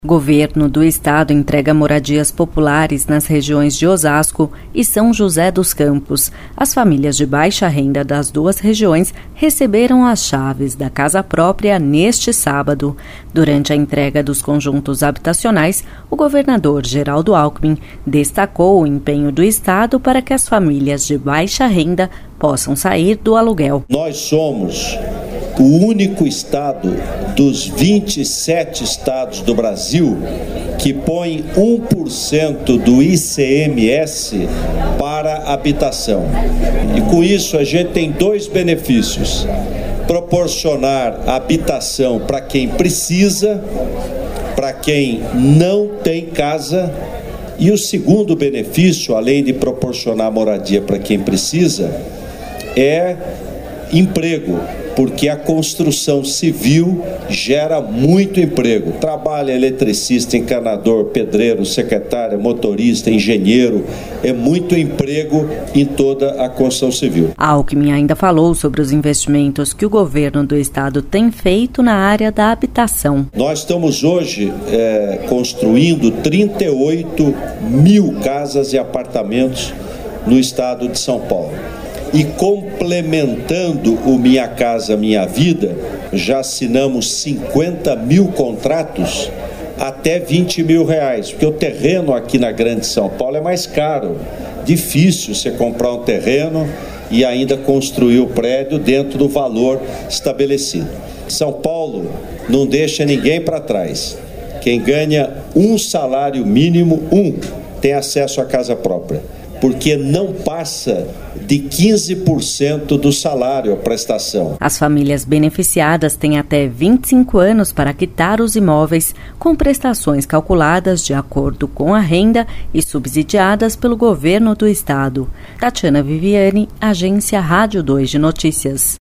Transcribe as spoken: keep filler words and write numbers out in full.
Governo do Estado entrega moradias populares nas regiões de Osasco e São José dos Campos. As famílias de baixa renda das duas regiões receberam as chaves da casa própria neste sábado. Durante a entrega dos conjuntos habitacionais, o governador Geraldo Alckmin destacou o empenho do Estado para que as famílias de baixa renda possam sair do aluguel. Nós somos o único estado dos vinte e sete estados do Brasil que põe um por cento do I C M S para habitação. E com isso a gente tem dois benefícios: proporcionar habitação para quem precisa, para quem não tem casa, e o segundo benefício, além de proporcionar moradia para quem precisa, é emprego, porque a construção civil gera muito emprego. Trabalha eletricista, encanador, pedreiro, secretária, motorista, engenheiro, é muito emprego em toda a construção civil. Alckmin ainda falou sobre os investimentos que o governo do estado tem feito na área da habitação. Nós estamos hoje é, construindo trinta e oito mil casas e apartamentos no estado de São Paulo. E complementando o Minha Casa Minha Vida, já assinamos cinquenta mil contratos até vinte mil reais, porque o terreno aqui na Grande São Paulo é mais caro. Difícil você comprar um terreno e ainda construir o prédio dentro do valor estabelecido. São Paulo não deixa ninguém para trás. Quem ganha um salário mínimo, um, tem acesso à casa própria, porque não passa de quinze por cento do salário a prestação. As famílias beneficiadas têm até vinte e cinco anos para quitar os imóveis, com prestações calculadas de acordo com a renda e subsidiadas pelo governo do estado. Tatiana Viviane, Agência Rádio dois de Notícias.